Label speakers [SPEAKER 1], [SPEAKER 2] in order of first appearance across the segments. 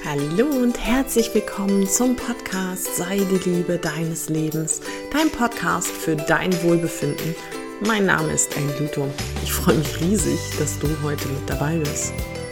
[SPEAKER 1] Hallo und herzlich willkommen zum Podcast Sei die Liebe deines Lebens, dein Podcast für dein Wohlbefinden. Mein Name ist Englüto. Ich freue mich riesig, dass du heute mit dabei bist.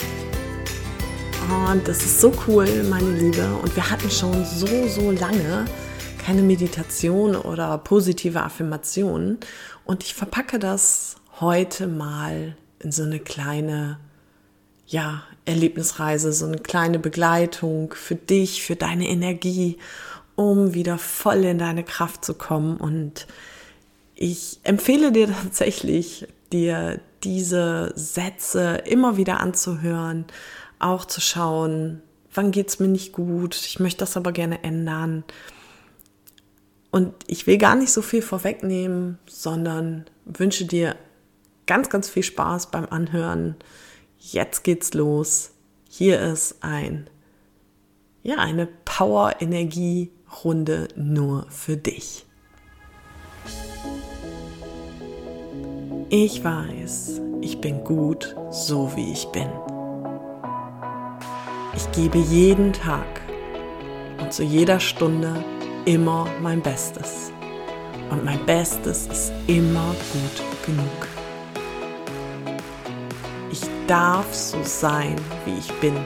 [SPEAKER 1] Und das ist so cool, meine Liebe. Und wir hatten schon so lange keine Meditation oder positive Affirmation. Und ich verpacke das heute mal in so eine kleine Erlebnisreise, so eine kleine Begleitung für dich, für deine Energie, um wieder voll in deine Kraft zu kommen. Und ich empfehle dir tatsächlich, dir diese Sätze immer wieder anzuhören, auch zu schauen, wann geht's mir nicht gut, ich möchte das aber gerne ändern. Und ich will gar nicht so viel vorwegnehmen, sondern wünsche dir ganz viel Spaß beim Anhören. Jetzt geht's los. Hier ist eine Power-Energie-Runde nur für dich. Ich weiß, ich bin gut, so wie ich bin. Ich gebe jeden Tag und zu jeder Stunde immer mein Bestes. Und mein Bestes ist immer gut genug. Ich darf so sein, wie ich bin.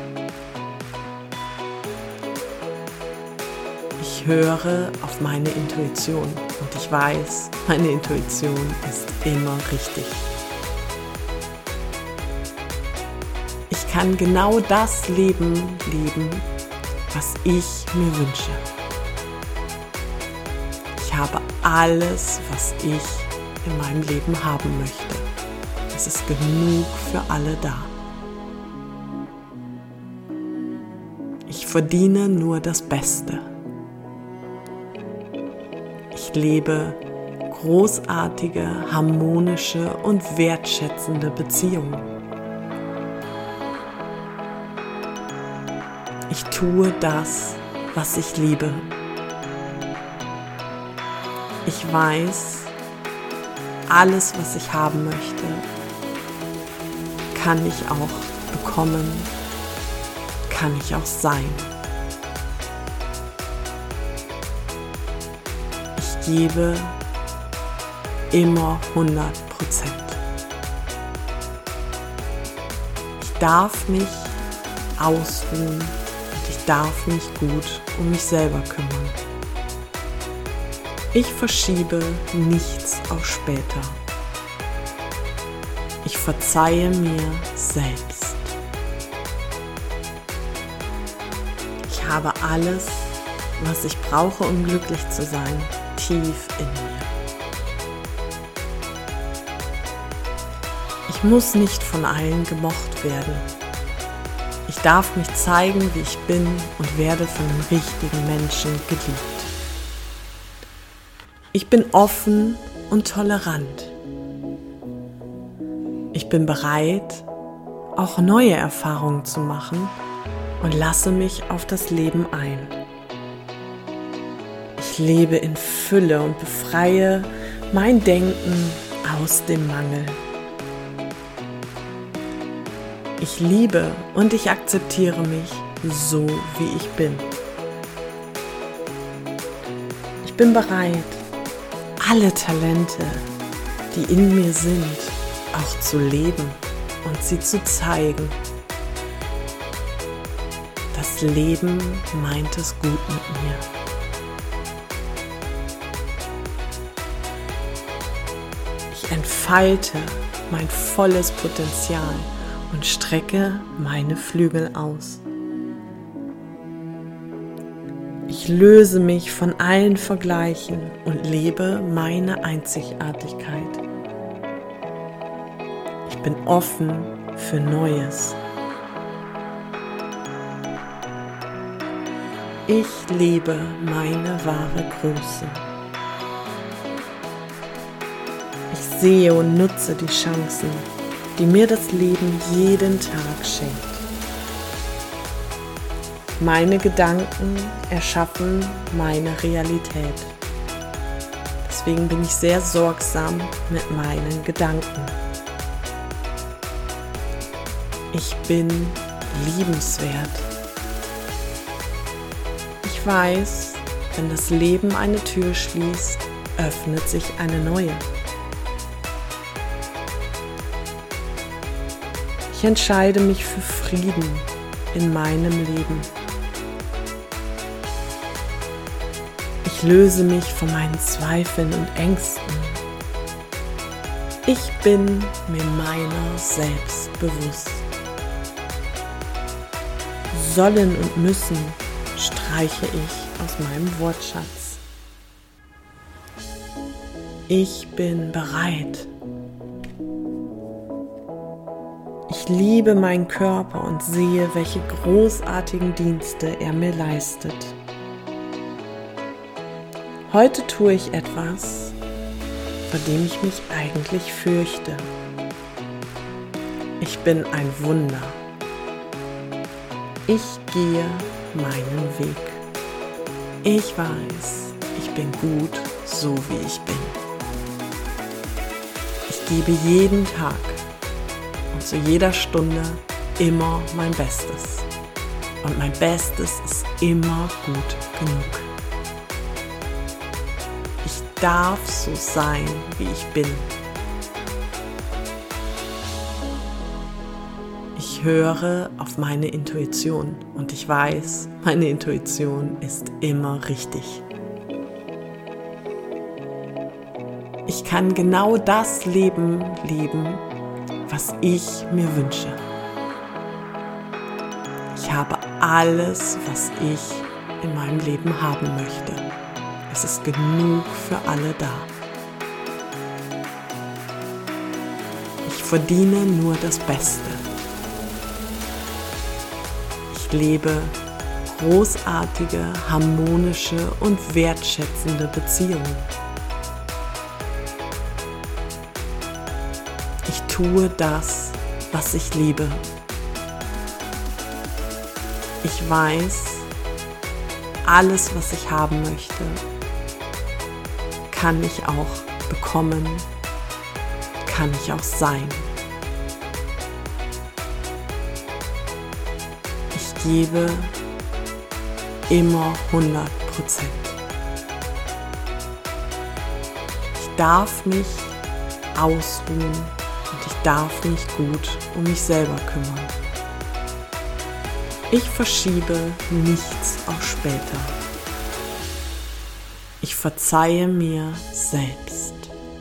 [SPEAKER 1] Ich höre auf meine Intuition und ich weiß, meine Intuition ist immer richtig. Ich kann genau das Leben leben, was ich mir wünsche. Ich habe alles, was ich in meinem Leben haben möchte. Es ist genug für alle da. Ich verdiene nur das Beste. Ich lebe großartige, harmonische und wertschätzende Beziehungen. Ich tue das, was ich liebe. Ich weiß, alles, was ich haben möchte, kann ich auch bekommen, kann ich auch sein. Ich gebe immer 100%. Ich darf mich ausruhen und ich darf mich gut um mich selber kümmern. Ich verschiebe nichts auf später. Ich verzeihe mir selbst. Ich habe alles, was ich brauche, um glücklich zu sein, tief in mir. Ich muss nicht von allen gemocht werden. Ich darf mich zeigen, wie ich bin und werde von den richtigen Menschen geliebt. Ich bin offen und tolerant. Ich bin bereit, auch neue Erfahrungen zu machen und lasse mich auf das Leben ein. Ich lebe in Fülle und befreie mein Denken aus dem Mangel. Ich liebe und ich akzeptiere mich so, wie ich bin. Ich bin bereit, alle Talente, die in mir sind, auch zu leben und sie zu zeigen. Das Leben meint es gut mit mir. Ich entfalte mein volles Potenzial und strecke meine Flügel aus. Ich löse mich von allen Vergleichen und lebe meine Einzigartigkeit. Ich bin offen für Neues. Ich lebe meine wahre Größe. Ich sehe und nutze die Chancen, die mir das Leben jeden Tag schenkt. Meine Gedanken erschaffen meine Realität. Deswegen bin ich sehr sorgsam mit meinen Gedanken. Ich bin liebenswert. Ich weiß, wenn das Leben eine Tür schließt, öffnet sich eine neue. Ich entscheide mich für Frieden in meinem Leben. Ich löse mich von meinen Zweifeln und Ängsten. Ich bin mir meiner selbst bewusst. Sollen und müssen streiche ich aus meinem Wortschatz. Ich bin bereit. Ich liebe meinen Körper und sehe, welche großartigen Dienste er mir leistet. Heute tue ich etwas, vor dem ich mich eigentlich fürchte. Ich bin ein Wunder. Ich gehe meinen Weg. Ich weiß, ich bin gut, so wie ich bin. Ich gebe jeden Tag und zu jeder Stunde immer mein Bestes. Und mein Bestes ist immer gut genug. Ich darf so sein, wie ich bin. Ich höre auf meine Intuition und ich weiß, meine Intuition ist immer richtig. Ich kann genau das Leben leben, was ich mir wünsche. Ich habe alles, was ich in meinem Leben haben möchte. Es ist genug für alle da. Ich verdiene nur das Beste. Ich lebe großartige, harmonische und wertschätzende Beziehungen. Ich tue das, was ich liebe. Ich weiß, alles, was ich haben möchte, kann ich auch bekommen, kann ich auch sein. Ich gebe immer 100%. Ich darf mich ausruhen und ich darf mich gut um mich selber kümmern. Ich verschiebe nichts auf später. Ich verzeihe mir selbst.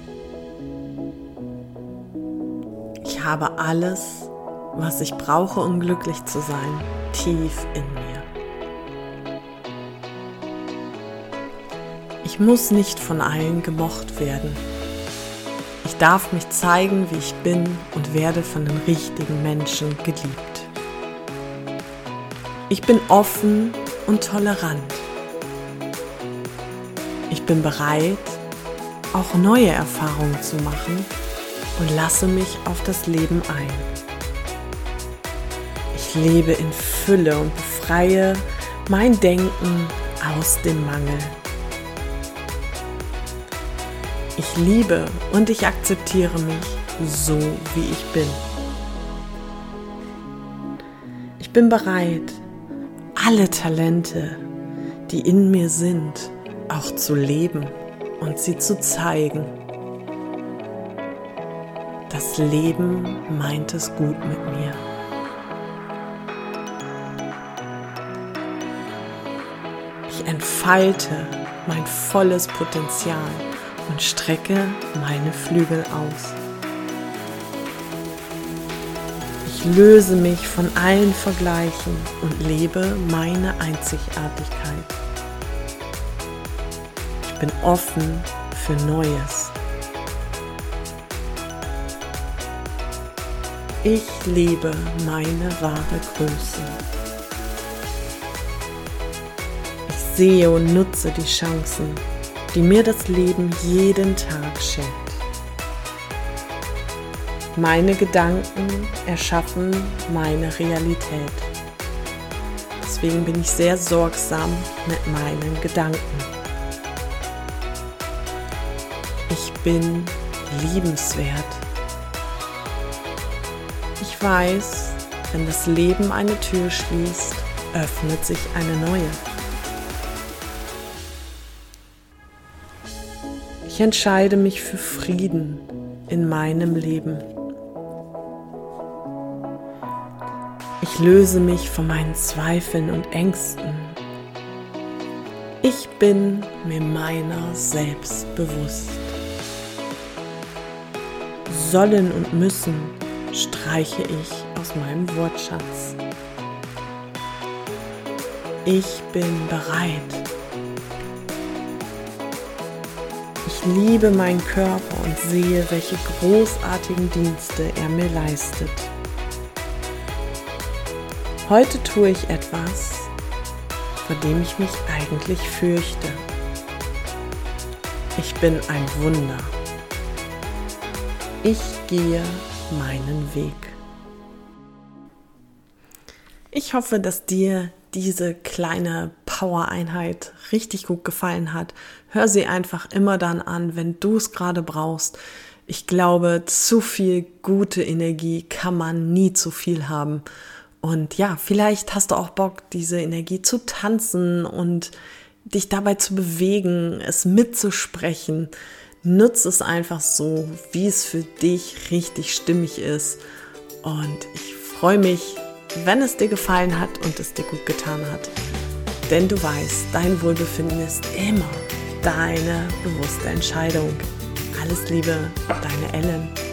[SPEAKER 1] Ich habe alles, was ich brauche, um glücklich zu sein, tief in mir. Ich muss nicht von allen gemocht werden. Ich darf mich zeigen, wie ich bin und werde von den richtigen Menschen geliebt. Ich bin offen und tolerant. Ich bin bereit, auch neue Erfahrungen zu machen und lasse mich auf das Leben ein. Ich lebe in Fülle und befreie mein Denken aus dem Mangel. Ich liebe und ich akzeptiere mich so, wie ich bin. Ich bin bereit, alle Talente, die in mir sind, auch zu leben und sie zu zeigen. Das Leben meint es gut mit mir. Ich entfalte mein volles Potenzial und strecke meine Flügel aus. Ich löse mich von allen Vergleichen und lebe meine Einzigartigkeit. Ich bin offen für Neues. Ich lebe meine wahre Größe. Ich sehe und nutze die Chancen, die mir das Leben jeden Tag schenkt. Meine Gedanken erschaffen meine Realität. Deswegen bin ich sehr sorgsam mit meinen Gedanken. Ich bin liebenswert. Ich weiß, wenn das Leben eine Tür schließt, öffnet sich eine neue. Ich entscheide mich für Frieden in meinem Leben. Ich löse mich von meinen Zweifeln und Ängsten. Ich bin mir meiner selbst bewusst. Sollen und müssen streiche ich aus meinem Wortschatz. Ich bin bereit. Ich liebe meinen Körper und sehe, welche großartigen Dienste er mir leistet. Heute tue ich etwas, vor dem ich mich eigentlich fürchte. Ich bin ein Wunder. Ich gehe meinen Weg. Ich hoffe, dass dir diese kleine Power-Einheit richtig gut gefallen hat. Hör sie einfach immer dann an, wenn du es gerade brauchst. Ich glaube, zu viel gute Energie kann man nie zu viel haben. Und ja, vielleicht hast du auch Bock, diese Energie zu tanzen und dich dabei zu bewegen, es mitzusprechen. Nutz es einfach so, wie es für dich richtig stimmig ist. Und ich freue mich, wenn es dir gefallen hat und es dir gut getan hat. Denn du weißt, dein Wohlbefinden ist immer deine bewusste Entscheidung. Alles Liebe, deine Ellen.